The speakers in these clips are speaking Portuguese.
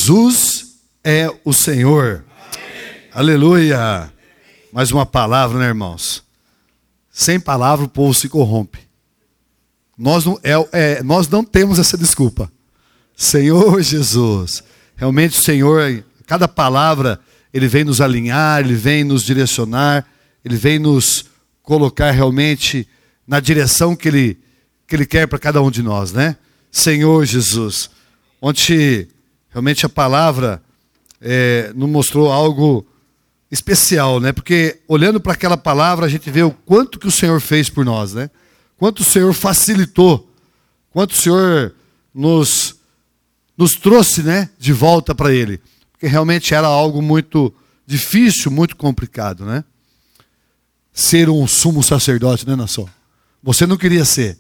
Jesus é o Senhor. Amém. Aleluia. Mais uma palavra, né, irmãos? Sem palavra o povo se corrompe. Nós não temos essa desculpa. Senhor Jesus. Realmente o Senhor, cada palavra, Ele vem nos alinhar, Ele vem nos direcionar, Ele vem nos colocar realmente na direção que Ele quer para cada um de nós, né? Senhor Jesus. Ontem, realmente a palavra nos mostrou algo especial, né? Porque olhando para aquela palavra, a gente vê o quanto que o Senhor fez por nós, né? Quanto o Senhor facilitou, quanto o Senhor nos trouxe, né, de volta para Ele. Porque realmente era algo muito difícil, muito complicado, né? Ser um sumo sacerdote, né, nação? Você não queria ser.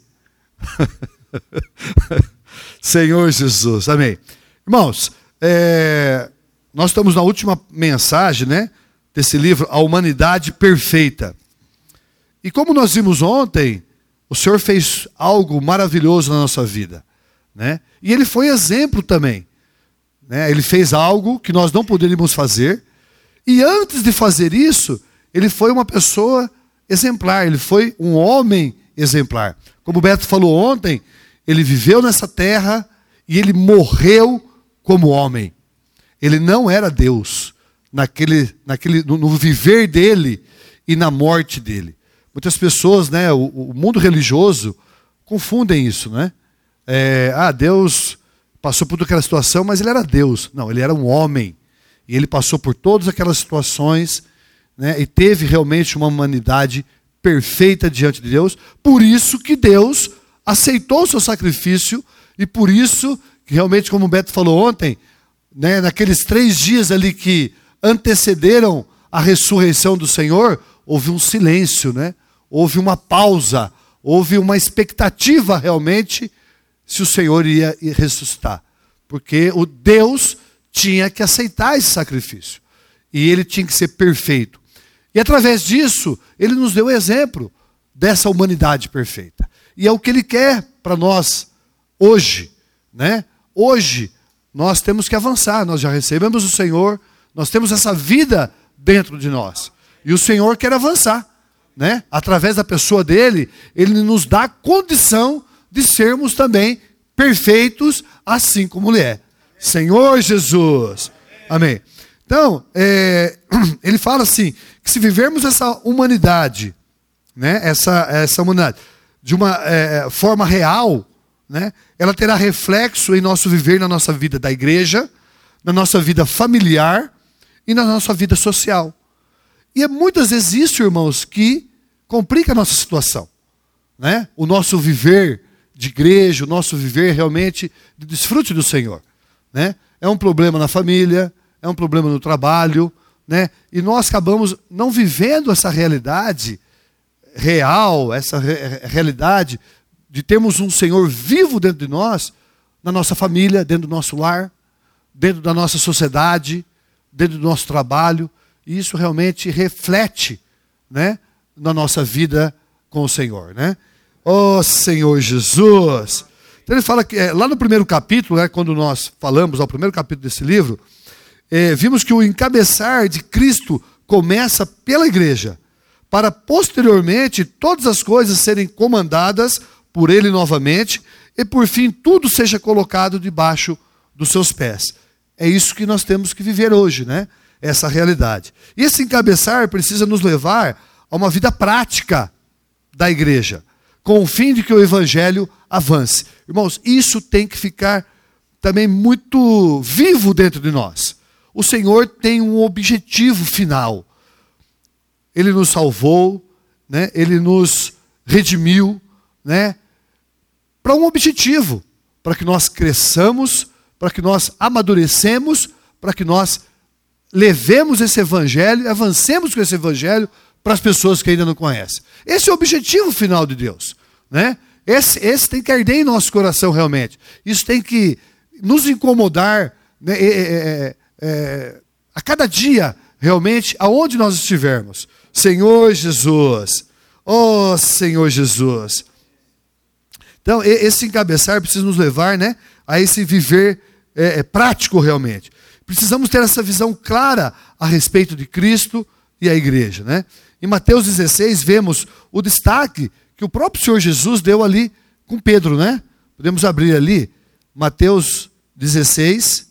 Senhor Jesus, amém. Irmãos, nós estamos na última mensagem, né, desse livro, A Humanidade Perfeita. E como nós vimos ontem, o Senhor fez algo maravilhoso na nossa vida, né? E Ele foi exemplo também, né? Ele fez algo que nós não poderíamos fazer. E antes de fazer isso, Ele foi uma pessoa exemplar. Ele foi um homem exemplar. Como o Beto falou ontem, Ele viveu nessa terra e Ele morreu como homem. Ele não era Deus no viver dele e na morte dele. Muitas pessoas, né, o mundo religioso, confundem isso, né? Deus passou por toda aquela situação, mas Ele era Deus. Não, Ele era um homem. E Ele passou por todas aquelas situações, né, e teve realmente uma humanidade perfeita diante de Deus. Por isso que Deus aceitou o seu sacrifício, e por isso que realmente, como o Beto falou ontem, né, naqueles 3 dias ali que antecederam a ressurreição do Senhor, houve um silêncio, né? Houve uma pausa, houve uma expectativa realmente se o Senhor ia ressuscitar. Porque o Deus tinha que aceitar esse sacrifício. E Ele tinha que ser perfeito. E através disso, Ele nos deu o exemplo dessa humanidade perfeita. E é o que Ele quer para nós hoje, né? Hoje, nós temos que avançar. Nós já recebemos o Senhor, nós temos essa vida dentro de nós. E o Senhor quer avançar, né? Através da pessoa dEle, Ele nos dá a condição de sermos também perfeitos, assim como Ele é. Senhor Jesus. Amém. Então, Ele fala assim, que se vivermos essa humanidade, né? Essa humanidade, de uma forma real, né? Ela terá reflexo em nosso viver, na nossa vida da igreja, na nossa vida familiar e na nossa vida social. E muitas vezes isso, irmãos, que complica a nossa situação, né? O nosso viver de igreja, o nosso viver realmente de desfrute do Senhor, né? É um problema na família, é um problema no trabalho, né? E nós acabamos não vivendo essa realidade real, essa realidade de termos um Senhor vivo dentro de nós, na nossa família, dentro do nosso lar, dentro da nossa sociedade, dentro do nosso trabalho. E isso realmente reflete, né, na nossa vida com o Senhor, né? Oh, Senhor Jesus! Então Ele fala que lá no primeiro capítulo, né, quando nós falamos ao primeiro capítulo desse livro, vimos que o encabeçar de Cristo começa pela igreja, para posteriormente todas as coisas serem comandadas por Ele novamente, e por fim tudo seja colocado debaixo dos seus pés. É isso que nós temos que viver hoje, né? Essa realidade. E esse encabeçar precisa nos levar a uma vida prática da igreja, com o fim de que o evangelho avance. Irmãos, isso tem que ficar também muito vivo dentro de nós. O Senhor tem um objetivo final. Ele nos salvou, né? Ele nos redimiu, né? Para um objetivo, para que nós cresçamos, para que nós amadurecemos, para que nós levemos esse evangelho, avancemos com esse evangelho para as pessoas que ainda não conhecem. Esse é o objetivo final de Deus, né? Esse tem que arder em nosso coração realmente. Isso tem que nos incomodar, né, a cada dia, realmente, aonde nós estivermos. Senhor Jesus. Oh, Senhor Jesus. Então, esse encabeçar precisa nos levar, né, a esse viver prático realmente. Precisamos ter essa visão clara a respeito de Cristo e a igreja, né? Em Mateus 16 vemos o destaque que o próprio Senhor Jesus deu ali com Pedro, né? Podemos abrir ali, Mateus 16,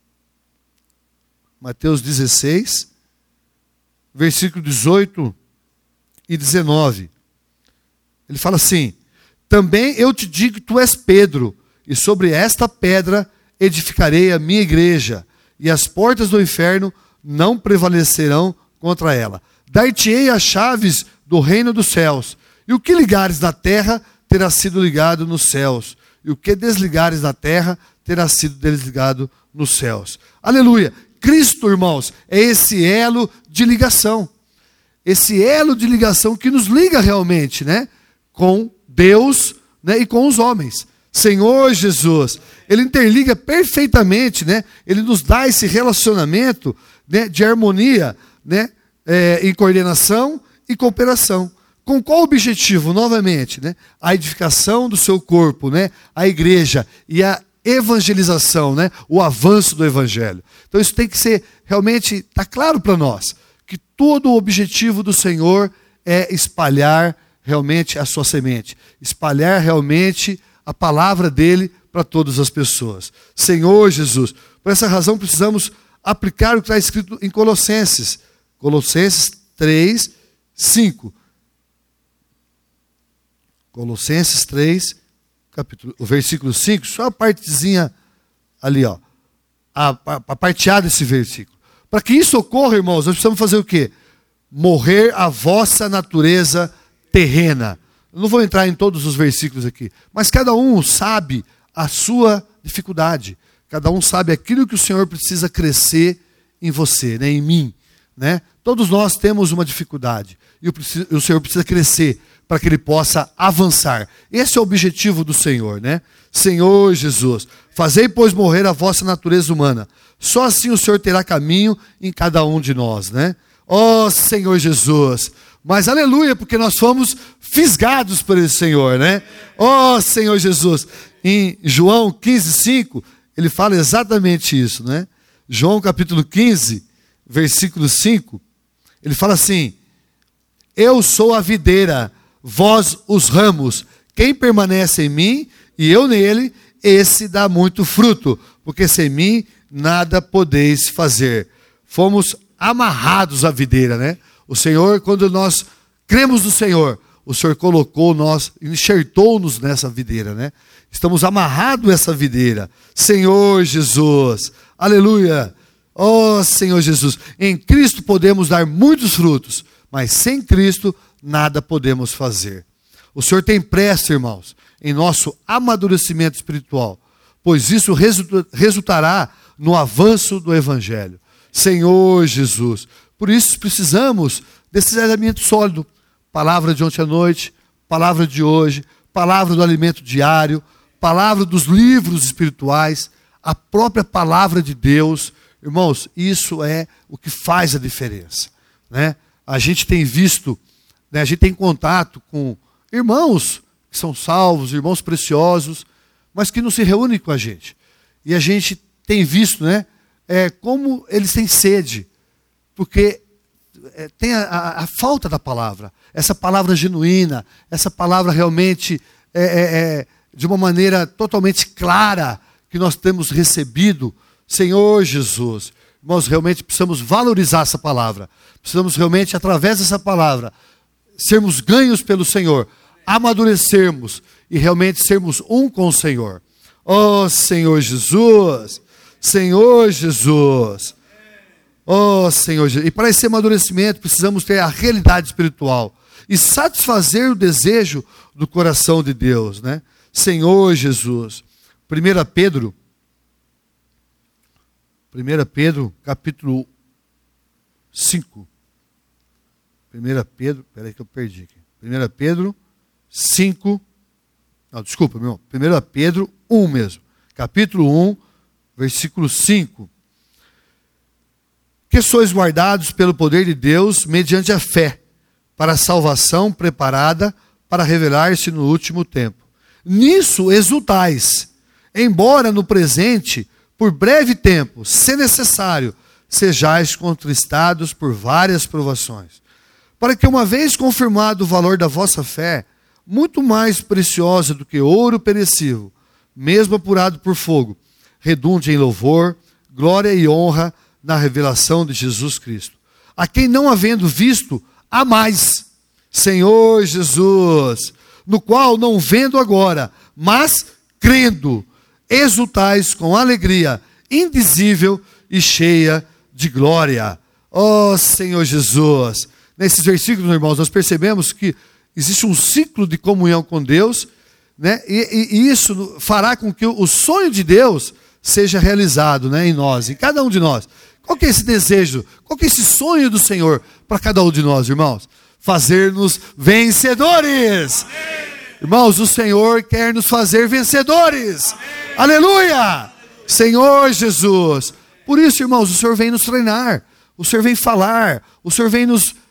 versículo 18 e 19. Ele fala assim: também eu te digo que tu és Pedro, e sobre esta pedra edificarei a minha igreja, e as portas do inferno não prevalecerão contra ela. Dar-te-ei as chaves do reino dos céus, e o que ligares na terra terá sido ligado nos céus, e o que desligares na terra terá sido desligado nos céus. Aleluia! Cristo, irmãos, é esse elo de ligação. Esse elo de ligação que nos liga realmente, né, com Deus, né, e com os homens. Senhor Jesus, Ele interliga perfeitamente, né? Ele nos dá esse relacionamento, né, de harmonia, né, em coordenação e cooperação. Com qual objetivo? Novamente, né? A edificação do seu corpo, né? A igreja e a evangelização, né? O avanço do evangelho. Então isso tem que ser realmente, está claro para nós, que todo o objetivo do Senhor é espalhar realmente a sua semente, espalhar realmente a palavra dele para todas as pessoas. Senhor Jesus, por essa razão precisamos aplicar o que está escrito em Colossenses 3, 5. Colossenses 3, o versículo 5, só a partezinha ali, ó, a parte A desse versículo. Para que isso ocorra, irmãos, nós precisamos fazer o quê? Morrer a vossa natureza terrena. Eu não vou entrar em todos os versículos aqui, mas cada um sabe a sua dificuldade. Cada um sabe aquilo que o Senhor precisa crescer em você, né, em mim, né? Todos nós temos uma dificuldade e o Senhor precisa crescer para que Ele possa avançar. Esse é o objetivo do Senhor, né? Senhor Jesus, fazei, pois, morrer a vossa natureza humana. Só assim o Senhor terá caminho em cada um de nós, né? Ó Senhor Jesus, mas aleluia, porque nós fomos fisgados por esse Senhor, né? Ó Senhor Jesus, em João 15:5, ele fala exatamente isso, né? João capítulo 15, versículo 5, ele fala assim: eu sou a videira, vós os ramos, quem permanece em mim e eu nele, esse dá muito fruto, porque sem mim nada podeis fazer. Fomos amarrados à videira, né? O Senhor, quando nós cremos no Senhor, o Senhor colocou nós, enxertou-nos nessa videira, né? Estamos amarrados a essa videira. Senhor Jesus, aleluia. Ó Senhor Jesus, em Cristo podemos dar muitos frutos, mas sem Cristo nada podemos fazer. O Senhor tem pressa, irmãos, em nosso amadurecimento espiritual, pois isso resultará no avanço do Evangelho. Senhor Jesus, por isso precisamos desse alimento sólido. Palavra de ontem à noite, palavra de hoje, palavra do alimento diário, palavra dos livros espirituais, a própria palavra de Deus. Irmãos, isso é o que faz a diferença, né? A gente tem visto, né, a gente tem contato com irmãos que são salvos, irmãos preciosos, mas que não se reúnem com a gente. E a gente tem visto, né, como eles têm sede, porque tem a falta da palavra, essa palavra genuína, essa palavra realmente de uma maneira totalmente clara que nós temos recebido. Senhor Jesus, nós realmente precisamos valorizar essa palavra, precisamos realmente, através dessa palavra, sermos ganhos pelo Senhor, amadurecermos e realmente sermos um com o Senhor. Oh Senhor Jesus, Senhor Jesus, oh Senhor Jesus. E para esse amadurecimento precisamos ter a realidade espiritual e satisfazer o desejo do coração de Deus, né? Senhor Jesus. 1 Pedro, capítulo 5. 1 Pedro, peraí que eu perdi aqui. 1 Pedro 5. Não, desculpa, meu irmão. 1 Pedro 1 mesmo. Capítulo 1, versículo 5. Que sois guardados pelo poder de Deus mediante a fé, para a salvação preparada para revelar-se no último tempo. Nisso exultais, embora no presente, por breve tempo, se necessário, sejais contristados por várias provações, para que, uma vez confirmado o valor da vossa fé, muito mais preciosa do que ouro perecível, mesmo apurado por fogo, redunde em louvor, glória e honra na revelação de Jesus Cristo, a quem, não havendo visto, amais, Senhor Jesus, no qual, não vendo agora, mas crendo, exultais com alegria indizível e cheia de glória. Ó Senhor Jesus! Nesses versículos, irmãos, nós percebemos que existe um ciclo de comunhão com Deus, né? E isso fará com que o sonho de Deus seja realizado, né, em nós, em cada um de nós. Qual que é esse desejo? Qual que é esse sonho do Senhor para cada um de nós, irmãos? Fazer-nos vencedores. Amém. Irmãos, o Senhor quer nos fazer vencedores. Amém. Aleluia! Senhor Jesus. Por isso, irmãos, o Senhor vem nos treinar, o Senhor vem falar, o Senhor vem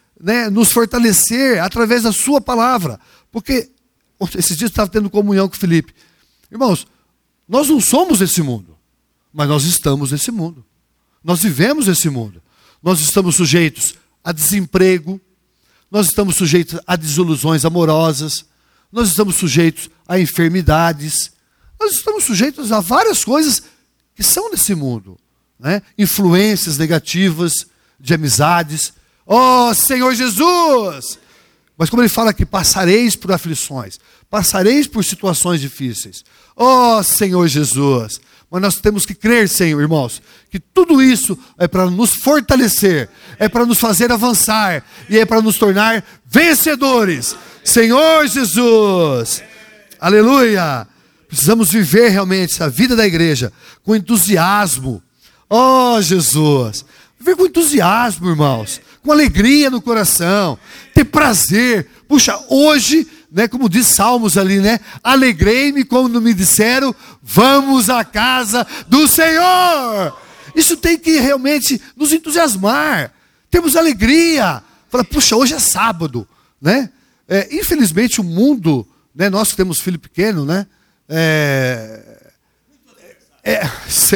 nos fortalecer através da sua palavra. Porque esses dias eu estava tendo comunhão com o Felipe. Irmãos, nós não somos desse mundo, mas nós estamos nesse mundo. Nós vivemos esse mundo. Nós estamos sujeitos a desemprego, nós estamos sujeitos a desilusões amorosas, nós estamos sujeitos a enfermidades, nós estamos sujeitos a várias coisas que são desse mundo, né? Influências negativas de amizades. Oh, Senhor Jesus! Mas como ele fala aqui, passareis por aflições, passareis por situações difíceis. Oh, Senhor Jesus! Mas nós temos que crer, Senhor, irmãos, que tudo isso é para nos fortalecer, é para nos fazer avançar e é para nos tornar vencedores. Senhor Jesus! Aleluia! Precisamos viver realmente a vida da igreja com entusiasmo. Oh, Jesus! Viver com entusiasmo, irmãos, com alegria no coração, ter prazer. Puxa, hoje, né, como diz Salmos ali, né? Alegrei-me quando me disseram, vamos à casa do Senhor. Isso tem que realmente nos entusiasmar. Temos alegria. Fala, puxa, hoje é sábado, né? Infelizmente o mundo, né, nós que temos filho pequeno, né? É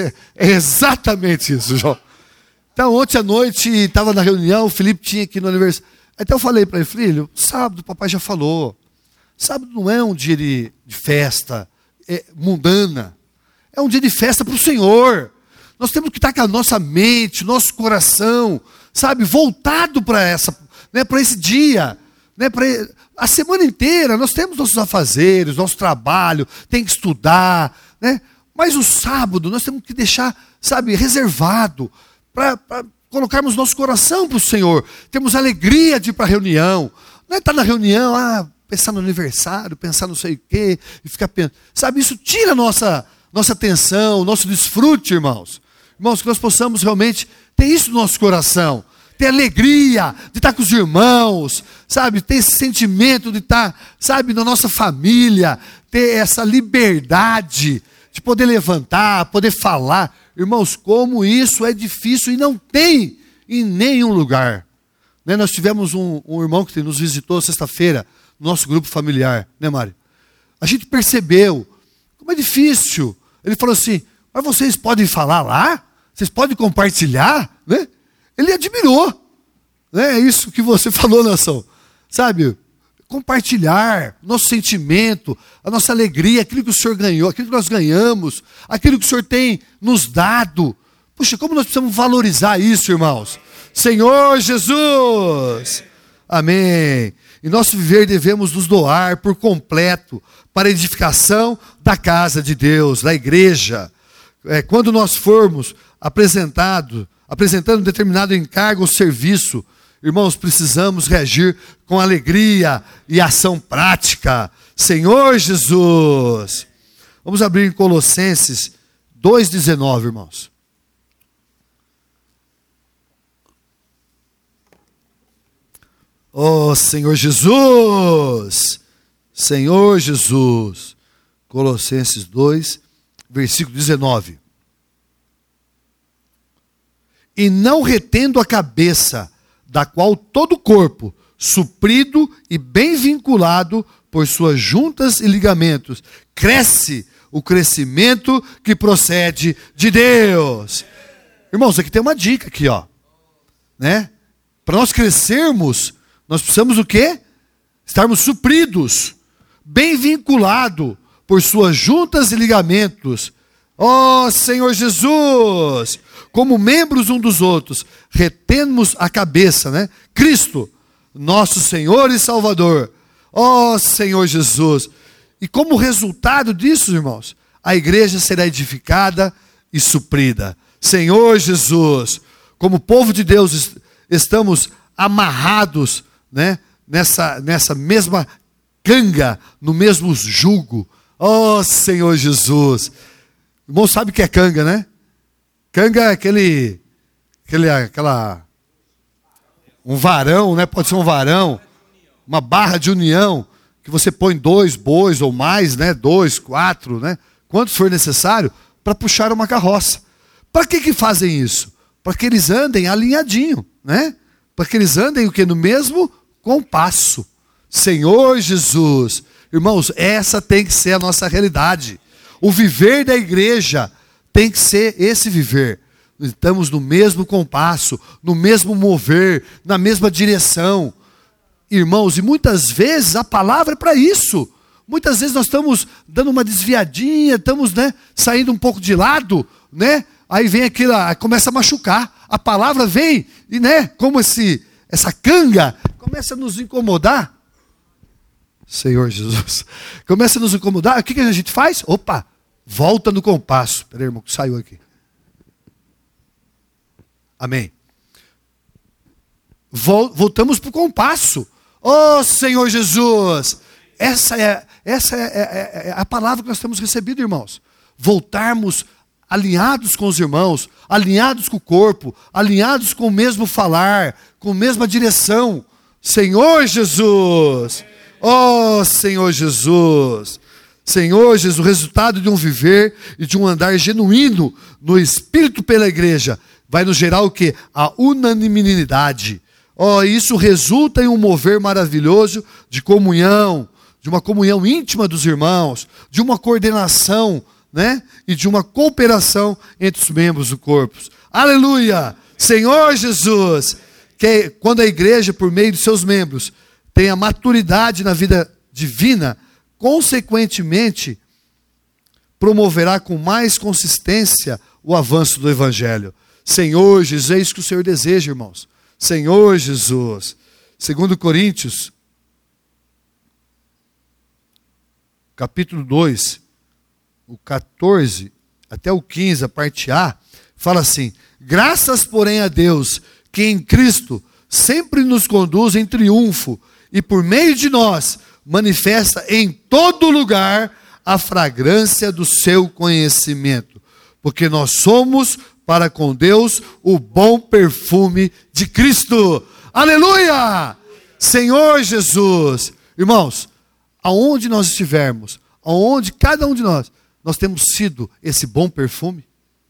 exatamente isso, João. Então, ontem à noite, estava na reunião, o Felipe tinha aqui no aniversário. Então eu falei para ele, filho, sábado o papai já falou. Sábado não é um dia de festa mundana. É um dia de festa para o Senhor. Nós temos que estar com a nossa mente, nosso coração, sabe, voltado para esse dia. Né, a semana inteira nós temos nossos afazeres, nosso trabalho, tem que estudar, né? Mas o sábado nós temos que deixar, sabe, reservado para colocarmos nosso coração para o Senhor. Temos alegria de ir para a reunião. Não é estar na reunião, pensar no aniversário, pensar não sei o quê, e ficar pensando. Sabe, isso tira a nossa atenção, nosso desfrute, irmãos. Irmãos, que nós possamos realmente ter isso no nosso coração. Ter alegria de estar com os irmãos, sabe? Ter esse sentimento de estar, sabe, na nossa família. Ter essa liberdade de poder levantar, poder falar. Irmãos, como isso é difícil e não tem em nenhum lugar. Né? Nós tivemos um irmão que nos visitou sexta-feira, no nosso grupo familiar, né, Mário? A gente percebeu como é difícil. Ele falou assim, mas vocês podem falar lá? Vocês podem compartilhar? Né? Ele admirou. Né? É isso que você falou, nação. Sabe? Compartilhar nosso sentimento, a nossa alegria, aquilo que o Senhor ganhou, aquilo que nós ganhamos, aquilo que o Senhor tem nos dado. Puxa, como nós precisamos valorizar isso, irmãos. Senhor Jesus! Amém. Em nosso viver devemos nos doar por completo para a edificação da casa de Deus, da igreja. Quando nós formos apresentando determinado encargo ou serviço, irmãos, precisamos reagir com alegria e ação prática. Senhor Jesus! Vamos abrir em Colossenses 2,19, irmãos. Oh, Senhor Jesus! Senhor Jesus! Colossenses 2, versículo 19. E não retendo a cabeça, da qual todo o corpo, suprido e bem vinculado por suas juntas e ligamentos, cresce o crescimento que procede de Deus. Irmãos, aqui tem uma dica aqui, ó, né? Para nós crescermos, nós precisamos o quê? Estarmos supridos, bem vinculados por suas juntas e ligamentos. Ó Senhor Jesus, como membros um dos outros, retemos a cabeça, né? Cristo, nosso Senhor e Salvador. Ó Senhor Jesus. E como resultado disso, irmãos, a igreja será edificada e suprida. Senhor Jesus, como povo de Deus, estamos amarrados, né, nessa mesma canga, no mesmo jugo. Oh, Senhor Jesus. O irmão sabe o que é canga, né? Canga é um varão, né? Pode ser um varão, uma barra de união, que você põe 2 bois ou mais, né? 2, 4, né? Quantos for necessário, para puxar uma carroça. Para que fazem isso? Para que eles andem alinhadinho, né? Para que eles andem o quê? No mesmo compasso. Senhor Jesus. Irmãos, essa tem que ser a nossa realidade. O viver da igreja tem que ser esse viver. Estamos no mesmo compasso, no mesmo mover, na mesma direção. Irmãos, e muitas vezes a palavra é para isso. Muitas vezes nós estamos dando uma desviadinha, estamos, né, saindo um pouco de lado, né? Aí vem aquilo, começa a machucar. A palavra vem e, né, como essa canga começa a nos incomodar. Senhor Jesus, começa a nos incomodar. O que a gente faz? Opa, volta no compasso. Peraí, irmão, que saiu aqui. Amém. Voltamos para o compasso. Oh, Senhor Jesus. Essa é a palavra que nós temos recebido, irmãos. Voltarmos alinhados com os irmãos, alinhados com o corpo, alinhados com o mesmo falar, com a mesma direção. Senhor Jesus. Oh, Senhor Jesus. Senhor Jesus, o resultado de um viver e de um andar genuíno no Espírito pela igreja vai nos gerar o quê? A unanimidade. Oh, isso resulta em um mover maravilhoso de comunhão, de uma comunhão íntima dos irmãos, de uma coordenação, né? E de uma cooperação entre os membros do corpo. Aleluia! Senhor Jesus, que quando a igreja, por meio de seus membros, tem a maturidade na vida divina, consequentemente, promoverá com mais consistência o avanço do Evangelho. Senhor Jesus, é isso que o Senhor deseja, irmãos. Senhor Jesus. 2 Coríntios, capítulo 2, o 14 até o 15, a parte A, fala assim: graças, porém, a Deus, que em Cristo sempre nos conduz em triunfo, e por meio de nós manifesta em todo lugar a fragrância do seu conhecimento, porque nós somos para com Deus o bom perfume de Cristo. Aleluia! Senhor Jesus. Irmãos, aonde nós estivermos, aonde cada um de nós temos sido esse bom perfume?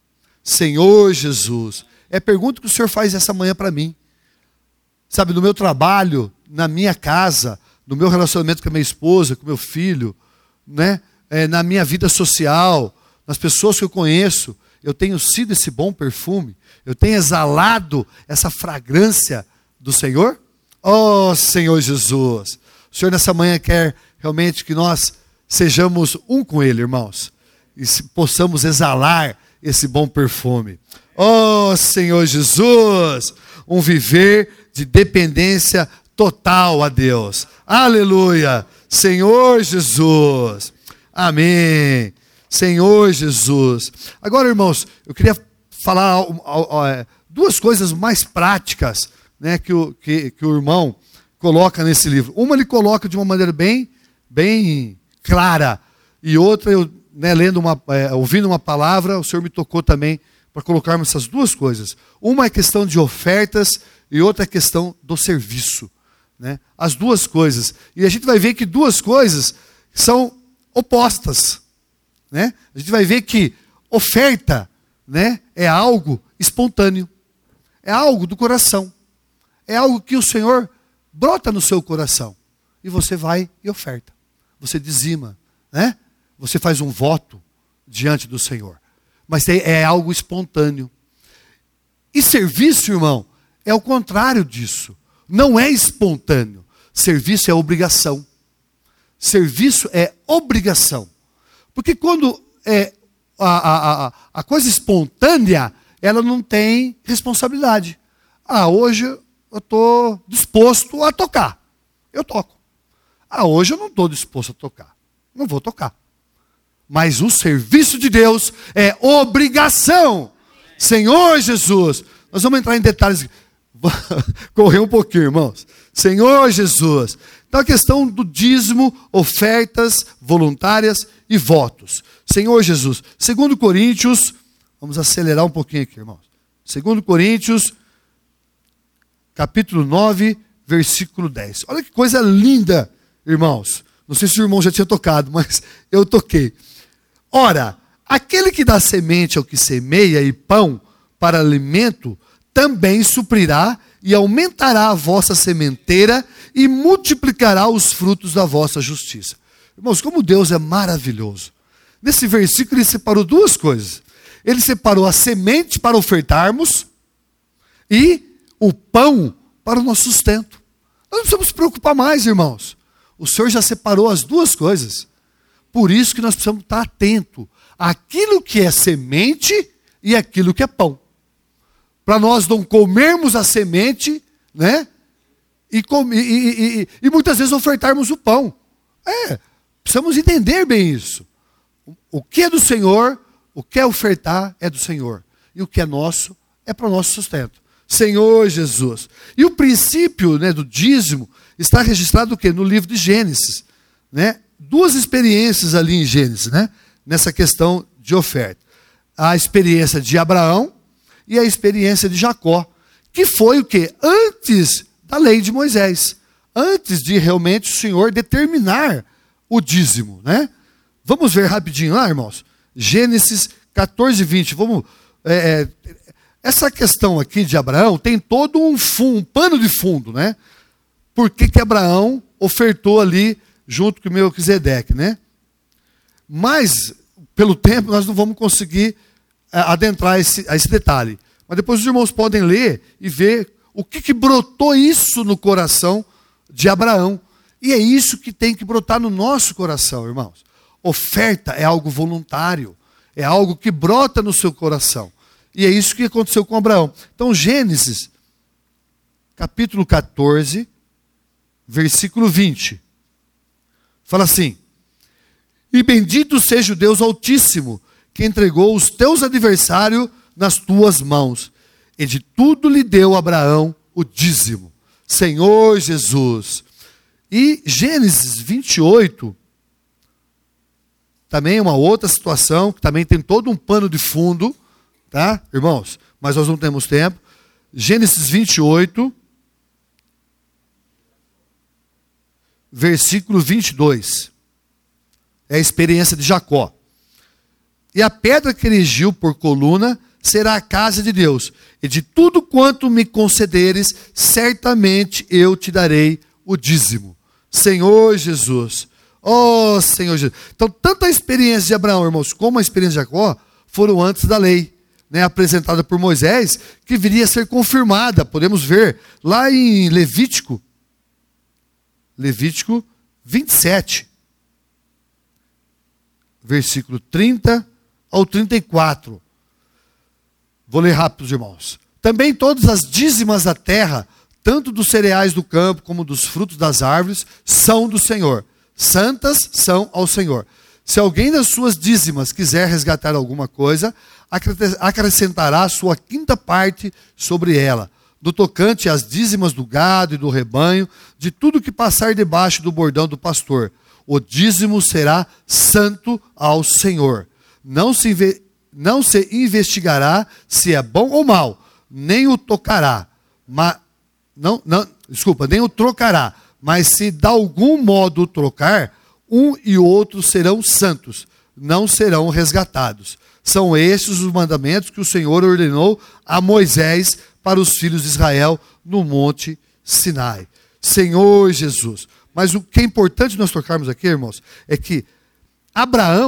Senhor Jesus. É a pergunta que o Senhor faz essa manhã para mim. Sabe, no meu trabalho, na minha casa, no meu relacionamento com a minha esposa, com meu filho, né? Na minha vida social, nas pessoas que eu conheço, eu tenho sido esse bom perfume? Eu tenho exalado essa fragrância do Senhor? Oh, Senhor Jesus. O Senhor nessa manhã quer realmente que nós sejamos um com Ele, irmãos. E possamos exalar esse bom perfume. Oh, Senhor Jesus. Um viver de dependência total a Deus. Aleluia. Senhor Jesus. Amém. Senhor Jesus. Agora, irmãos, eu queria falar duas coisas mais práticas, né, que o irmão coloca nesse livro. Uma ele coloca de uma maneira bem clara, e outra, eu, né, ouvindo uma palavra, o Senhor me tocou também para colocarmos essas duas coisas. Uma é questão de ofertas e outra é questão do serviço, né? As duas coisas. E a gente vai ver que duas coisas são opostas, né? A gente vai ver que oferta, né, é algo espontâneo, é algo do coração, é algo que o Senhor brota no seu coração, e você vai e oferta, você dizima, né? Você faz um voto, diante do Senhor. Mas é algo espontâneo. E serviço, irmão, é o contrário disso. Não é espontâneo. Serviço é obrigação. Serviço é obrigação. Porque quando é a coisa espontânea, ela não tem responsabilidade. Hoje eu estou disposto a tocar. Eu toco. Hoje eu não estou disposto a tocar. Não vou tocar. Mas o serviço de Deus é obrigação. Senhor Jesus. Nós vamos entrar em detalhes. Correr um pouquinho, irmãos. Senhor Jesus. Então a questão do dízimo, ofertas voluntárias e votos. Senhor Jesus. 2 Coríntios, vamos acelerar um pouquinho aqui, irmãos. 2 Coríntios, capítulo 9, versículo 10. Olha que coisa linda, irmãos. Não sei se o irmão já tinha tocado, mas eu toquei. Ora, aquele que dá semente ao que semeia e pão para alimento, também suprirá e aumentará a vossa sementeira e multiplicará os frutos da vossa justiça. Irmãos, como Deus é maravilhoso. Nesse versículo ele separou duas coisas. Ele separou a semente para ofertarmos e o pão para o nosso sustento. Nós não precisamos nos preocupar mais, irmãos. O Senhor já separou as duas coisas. Por isso que nós precisamos estar atentos àquilo que é semente e àquilo que é pão. Para nós não comermos a semente, né? E muitas vezes ofertarmos o pão. Precisamos entender bem isso. O que é do Senhor, o que é ofertar é do Senhor. E o que é nosso é para o nosso sustento. Senhor Jesus. E o princípio, né, do dízimo está registrado o quê? No livro de Gênesis. Né? Duas experiências ali em Gênesis, né? Nessa questão de oferta. A experiência de Abraão e a experiência de Jacó, que foi o quê? Antes da lei de Moisés. Antes de realmente o Senhor determinar o dízimo, né? Vamos ver rapidinho lá, irmãos. Gênesis 14, 20. Vamos... essa questão aqui de Abraão tem todo um pano de fundo, né? Por que Abraão ofertou ali junto com Melquisedeque, né? Mas, pelo tempo, nós não vamos conseguir adentrar a esse detalhe. Mas depois os irmãos podem ler e ver o que brotou isso no coração de Abraão. E é isso que tem que brotar no nosso coração, irmãos. Oferta é algo voluntário. É algo que brota no seu coração. E é isso que aconteceu com Abraão. Então, Gênesis, capítulo 14, versículo 20. Fala assim: e bendito seja o Deus Altíssimo, que entregou os teus adversários nas tuas mãos. E de tudo lhe deu Abraão o dízimo. Senhor Jesus. E Gênesis 28, também é uma outra situação, que também tem todo um pano de fundo, tá, irmãos? Mas nós não temos tempo. Gênesis 28, versículo 22. É a experiência de Jacó. E a pedra que erigiu por coluna será a casa de Deus. E de tudo quanto me concederes, certamente eu te darei o dízimo. Senhor Jesus. Oh, Senhor Jesus. Então, tanto a experiência de Abraão, irmãos, como a experiência de Jacó, foram antes da lei, né, apresentada por Moisés, que viria a ser confirmada. Podemos ver lá em Levítico 27, versículo 30 ao 34. Vou ler rápido, irmãos. Também todas as dízimas da terra, tanto dos cereais do campo como dos frutos das árvores, são do Senhor. Santas são ao Senhor. Se alguém das suas dízimas quiser resgatar alguma coisa, acrescentará a sua quinta parte sobre ela, do tocante às dízimas do gado e do rebanho, de tudo que passar debaixo do bordão do pastor. O dízimo será santo ao Senhor. Não se investigará se é bom ou mal, nem o tocará, nem o trocará, mas se de algum modo o trocar, um e outro serão santos, não serão resgatados. São estes os mandamentos que o Senhor ordenou a Moisés para os filhos de Israel no monte Sinai. Senhor Jesus. Mas o que é importante nós tocarmos aqui, irmãos, é que Abraão,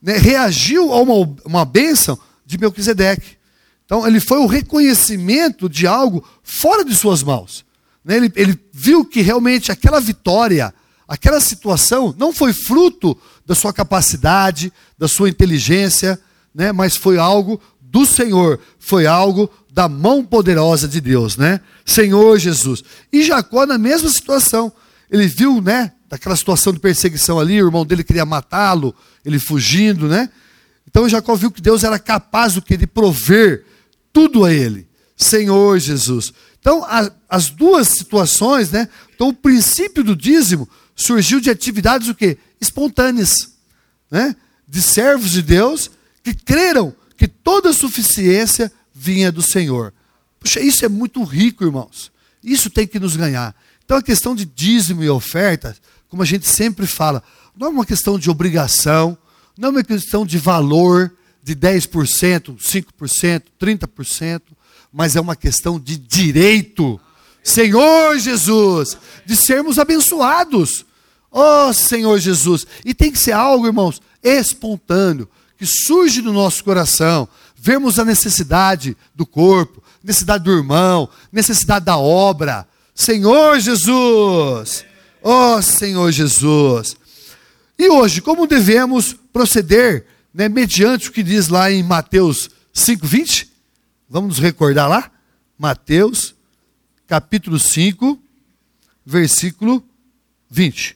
né, reagiu a uma bênção de Melquisedeque. Então, ele foi o reconhecimento de algo fora de suas mãos. Né? Ele viu que realmente aquela vitória, aquela situação, não foi fruto da sua capacidade, da sua inteligência, né? Mas foi algo do Senhor, foi algo da mão poderosa de Deus, né? Senhor Jesus. E Jacó, na mesma situação, ele viu, né, daquela situação de perseguição ali, o irmão dele queria matá-lo, ele fugindo, né? Então Jacó viu que Deus era capaz de prover tudo a ele. Senhor Jesus. Então, as duas situações, né? Então, o princípio do dízimo surgiu de atividades o quê? Espontâneas, né? De servos de Deus que creram que toda a suficiência vinha do Senhor. Puxa, isso é muito rico, irmãos. Isso tem que nos ganhar. Então, a questão de dízimo e oferta, como a gente sempre fala, não é uma questão de obrigação, não é uma questão de valor de 10%, 5%, 30%, mas é uma questão de direito. Senhor Jesus, de sermos abençoados. Oh, Senhor Jesus. E tem que ser algo, irmãos, espontâneo, que surge do nosso coração. Vermos a necessidade do corpo, necessidade do irmão, necessidade da obra. Senhor Jesus. Oh, Senhor Jesus. E hoje, como devemos proceder, né, mediante o que diz lá em Mateus 5:20? Vamos nos recordar lá? Mateus, capítulo 5, versículo 20.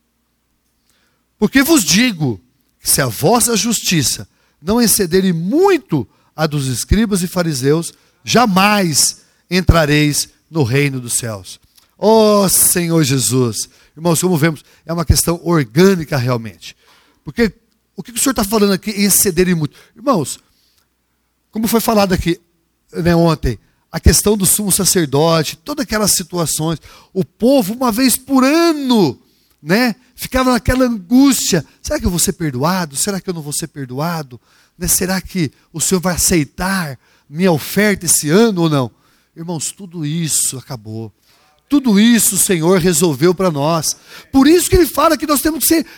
Porque vos digo que se a vossa justiça não excederem muito a dos escribas e fariseus, jamais entrareis no reino dos céus. Oh, Senhor Jesus. Irmãos, como vemos, é uma questão orgânica realmente. Porque o que o Senhor está falando aqui em excederem muito? Irmãos, como foi falado aqui, né, ontem, a questão do sumo sacerdote, todas aquelas situações, o povo uma vez por ano, né, ficava naquela angústia, será que eu vou ser perdoado? Será que eu não vou ser perdoado? Né, será que o Senhor vai aceitar minha oferta esse ano ou não? Irmãos, tudo isso acabou. Tudo isso o Senhor resolveu para nós. Por isso que Ele fala que nós temos que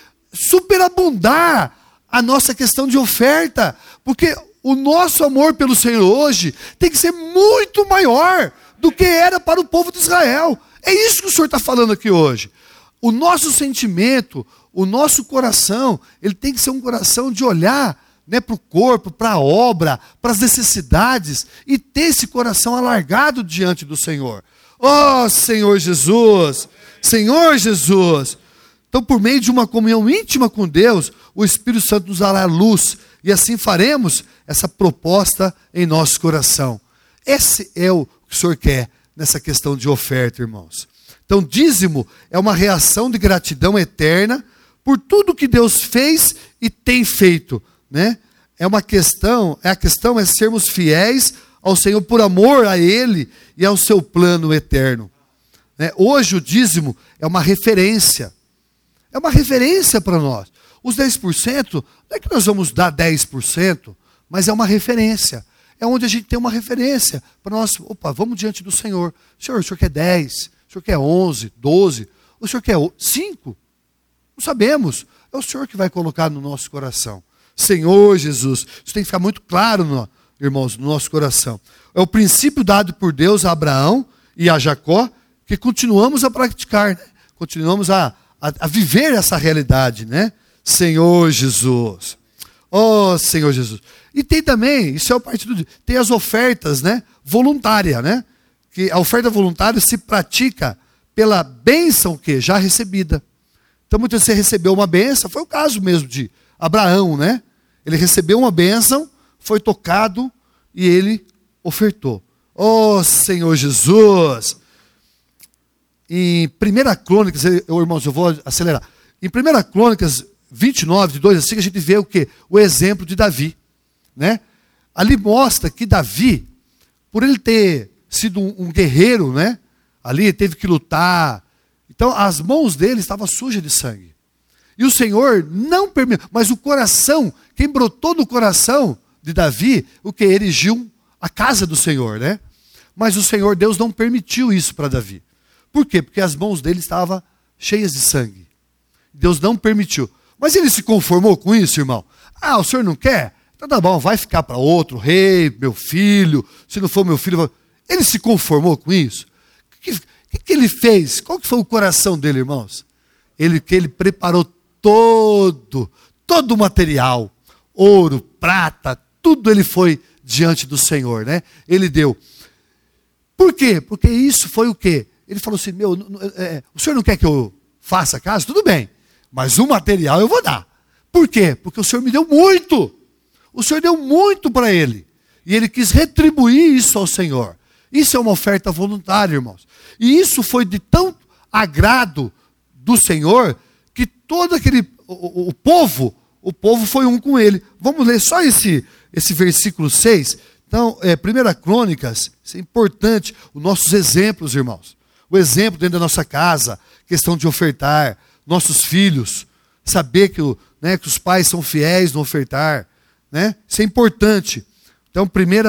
superabundar a nossa questão de oferta, porque o nosso amor pelo Senhor hoje tem que ser muito maior do que era para o povo de Israel. É isso que o Senhor está falando aqui hoje. O nosso sentimento, o nosso coração, ele tem que ser um coração de olhar, né, para o corpo, para a obra, para as necessidades, e ter esse coração alargado diante do Senhor. Oh, Senhor Jesus! Senhor Jesus! Então, por meio de uma comunhão íntima com Deus, o Espírito Santo nos dará luz, e assim faremos essa proposta em nosso coração. Esse é o que o Senhor quer nessa questão de oferta, irmãos. Então, dízimo é uma reação de gratidão eterna por tudo que Deus fez e tem feito, né? A questão é sermos fiéis ao Senhor por amor a Ele e ao seu plano eterno. Né? Hoje o dízimo é uma referência. É uma referência para nós. Os 10%, não é que nós vamos dar 10%, mas é uma referência. É onde a gente tem uma referência para nós. Opa, vamos diante do Senhor. Senhor, o Senhor quer 10, o Senhor quer 11, 12, o Senhor quer 5? Não sabemos. É o Senhor que vai colocar no nosso coração. Senhor Jesus. Isso tem que ficar muito claro, irmãos, no nosso coração. É o princípio dado por Deus a Abraão e a Jacó, que continuamos a praticar, né? Continuamos a viver essa realidade, né? Senhor Jesus. Oh, Senhor Jesus. E tem também, isso é o partido, tem as ofertas, né, voluntária, né? Que a oferta voluntária se pratica pela bênção que já recebida. Então, muitas vezes você recebeu uma bênção, foi o caso mesmo de Abraão, né? Ele recebeu uma bênção, foi tocado e ele ofertou. Oh, Senhor Jesus. Em 1 Crônicas, irmãos, eu vou acelerar. Em 1 Crônicas 29, de 2 a 5, a gente vê o quê? O exemplo de Davi, né? Ali mostra que Davi, por ele ter sido um guerreiro, né? Ali ele teve que lutar. Então as mãos dele estavam sujas de sangue. E o Senhor não permitiu, mas o coração, quem brotou no coração de Davi, o que erigiu a casa do Senhor, né? Mas o Senhor, Deus, não permitiu isso para Davi. Por quê? Porque as mãos dele estavam cheias de sangue. Deus não permitiu. Mas ele se conformou com isso, irmão? Ah, o senhor não quer? Então tá bom, vai ficar para outro rei, meu filho. Se não for meu filho... Ele se conformou com isso? O que ele fez? Qual que foi o coração dele, irmãos? Ele preparou todo o material, ouro, prata, tudo ele foi diante do Senhor, né? Ele deu. Por quê? Porque isso foi o quê? Ele falou assim, o senhor não quer que eu faça a casa? Tudo bem, mas o material eu vou dar. Por quê? Porque o senhor me deu muito. O senhor deu muito para ele. E ele quis retribuir isso ao Senhor. Isso é uma oferta voluntária, irmãos. E isso foi de tão agrado do Senhor, que todo aquele, o povo foi um com ele. Vamos ler só esse versículo 6. Então, 1 Crônicas, isso é importante, os nossos exemplos, irmãos. O exemplo dentro da nossa casa, questão de ofertar, nossos filhos, saber que os pais são fiéis no ofertar, né? Isso é importante. Então,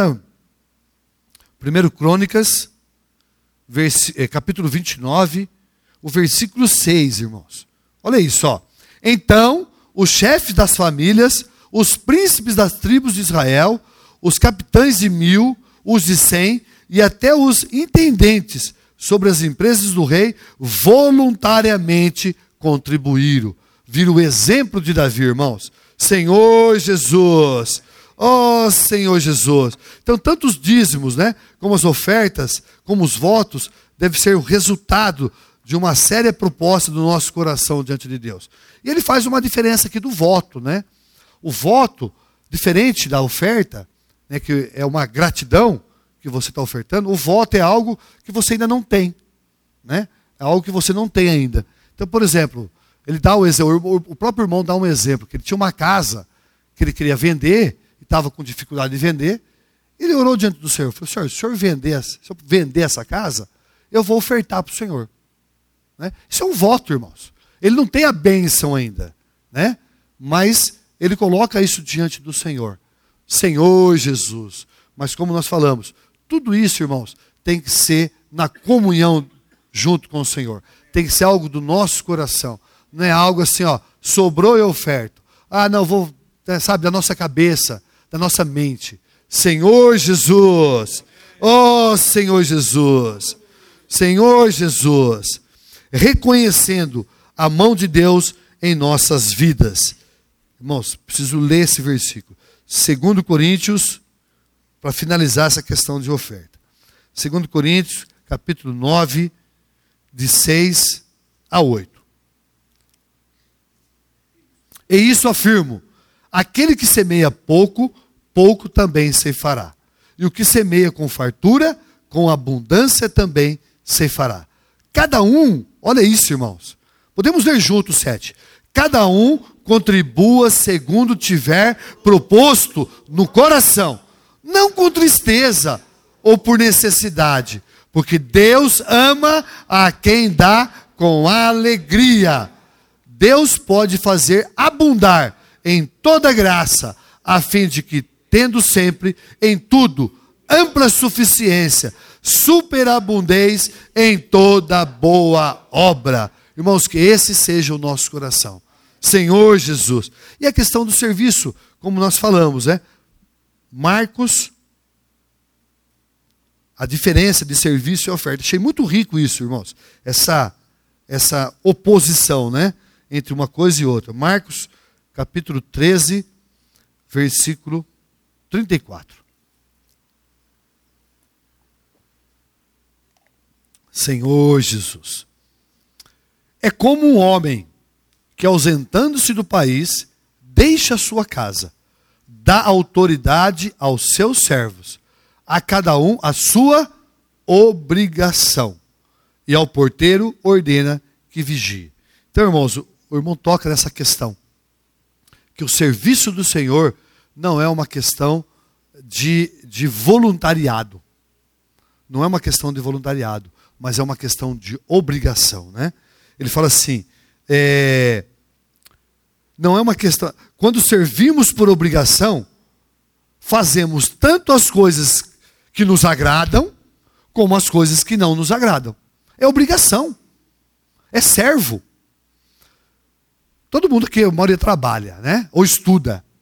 1 Crônicas, capítulo 29, o versículo 6, irmãos. Olha isso, ó. Então, os chefes das famílias, os príncipes das tribos de Israel, os capitães de 1000, os de 100 e até os intendentes sobre as empresas do rei, voluntariamente contribuíram. Viram o exemplo de Davi, irmãos. Senhor Jesus, ó Senhor Jesus. Então, tanto os dízimos, né, como as ofertas, como os votos, deve ser o resultado de uma séria proposta do nosso coração diante de Deus. E ele faz uma diferença aqui do voto, né? O voto, diferente da oferta, né, que é uma gratidão que você está ofertando, o voto é algo que você ainda não tem, né? É algo que você não tem ainda. Então, por exemplo, ele dá o exemplo, o próprio irmão dá um exemplo, que ele tinha uma casa que ele queria vender, e estava com dificuldade de vender. Ele orou diante do Senhor, falou, Senhor, se eu vender essa casa, eu vou ofertar para o Senhor. Né? Isso é um voto, irmãos. Ele não tem a bênção ainda, né? Mas ele coloca isso diante do Senhor. Senhor Jesus. Mas como nós falamos, tudo isso, irmãos, tem que ser na comunhão junto com o Senhor. Tem que ser algo do nosso coração. Não é algo assim, ó, sobrou eu oferto. Ah, não, vou, sabe, da nossa cabeça, da nossa mente. Senhor Jesus. Oh, Senhor Jesus. Senhor Jesus. Reconhecendo a mão de Deus em nossas vidas. Irmãos, preciso ler esse versículo. 2 Coríntios, para finalizar essa questão de oferta. 2 Coríntios, capítulo 9, de 6 a 8. E isso afirmo, aquele que semeia pouco, pouco também ceifará. E o que semeia com fartura, com abundância também ceifará. Cada um, olha isso, irmãos. Podemos ler juntos 7. Cada um contribua segundo tiver proposto no coração, não com tristeza ou por necessidade, porque Deus ama a quem dá com alegria. Deus pode fazer abundar em toda graça, a fim de que, tendo sempre em tudo ampla suficiência, superabundez em toda boa obra. Irmãos, que esse seja o nosso coração. Senhor Jesus. E a questão do serviço, como nós falamos, né? Marcos, a diferença de serviço e oferta. Achei muito rico isso, irmãos. Essa oposição, né? Entre uma coisa e outra. Marcos, capítulo 13, versículo 34. Senhor Jesus. É como um homem que, ausentando-se do país, deixa a sua casa, dá autoridade aos seus servos, a cada um a sua obrigação, e ao porteiro ordena que vigie. Então, irmãos, o irmão toca nessa questão, que o serviço do Senhor não é uma questão de voluntariado. Não é uma questão de voluntariado, mas é uma questão de obrigação, né? Ele fala assim, não é uma questão... Quando servimos por obrigação, fazemos tanto as coisas que nos agradam, como as coisas que não nos agradam. É obrigação. É servo. Todo mundo que a maioria trabalha, né? Ou estuda.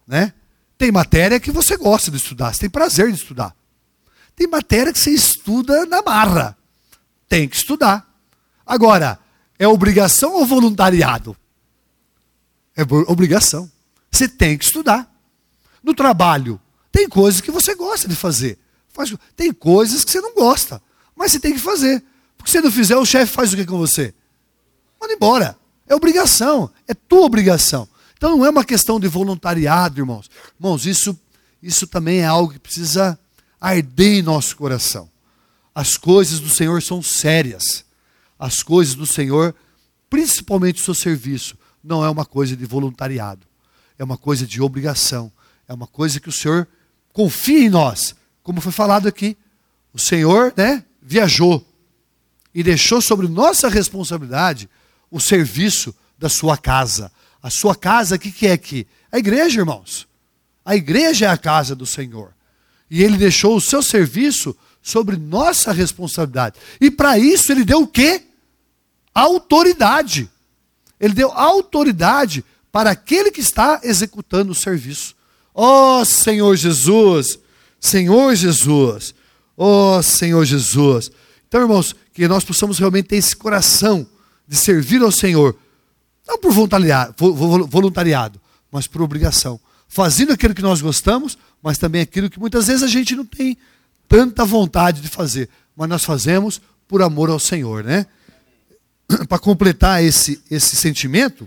né? Tem matéria que você gosta de estudar, você tem prazer de estudar. Tem matéria que você estuda na marra. Tem que estudar. Agora, é obrigação ou voluntariado? É obrigação. Você tem que estudar. No trabalho, tem coisas que você gosta de fazer. Tem coisas que você não gosta, mas você tem que fazer. Porque se você não fizer, o chefe faz o que com você? Manda embora. É obrigação. É tua obrigação. Então não é uma questão de voluntariado, irmãos. Irmãos, isso também é algo que precisa arder em nosso coração. As coisas do Senhor são sérias. As coisas do Senhor, principalmente o seu serviço, não é uma coisa de voluntariado. É uma coisa de obrigação. É uma coisa que o Senhor confia em nós. Como foi falado aqui, o Senhor, né, viajou e deixou sobre nossa responsabilidade o serviço da sua casa. A sua casa, o que é aqui? A igreja, irmãos. A igreja é a casa do Senhor. E Ele deixou o seu serviço sobre nossa responsabilidade. E para isso Ele deu o quê? Autoridade. Ele deu autoridade para aquele que está executando o serviço. Ó Senhor Jesus, Senhor Jesus, ó Senhor Jesus. Então, irmãos, que nós possamos realmente ter esse coração de servir ao Senhor, não por voluntariado, mas por obrigação. Fazendo aquilo que nós gostamos, mas também aquilo que muitas vezes a gente não tem tanta vontade de fazer, mas nós fazemos por amor ao Senhor, né? Para completar esse sentimento,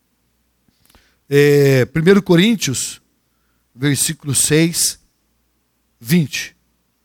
1 Coríntios, versículo 6, 20.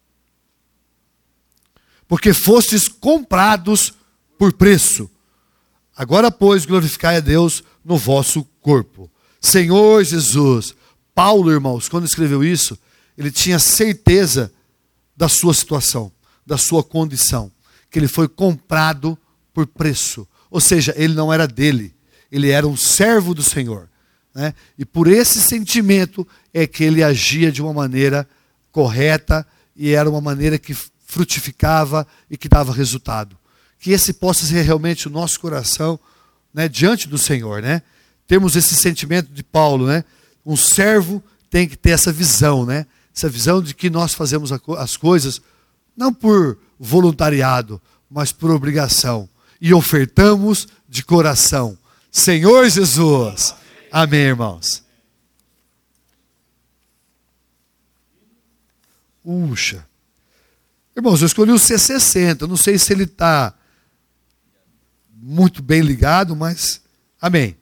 Porque fostes comprados por preço. Agora, pois, glorificai a Deus no vosso corpo. Senhor Jesus. Paulo, irmãos, quando escreveu isso, ele tinha certeza da sua situação, da sua condição, que ele foi comprado por preço. Ou seja, ele não era dele, ele era um servo do Senhor, né? E por esse sentimento é que ele agia de uma maneira correta e era uma maneira que frutificava e que dava resultado. Que esse possa ser realmente o nosso coração, né, diante do Senhor, né? Temos esse sentimento de Paulo, né? Um servo tem que ter essa visão, né? Essa visão de que nós fazemos as coisas não por voluntariado, mas por obrigação. E ofertamos de coração. Senhor Jesus. Amém, irmãos. Puxa. Irmãos, eu escolhi o C60. Não sei se ele está muito bem ligado, mas amém.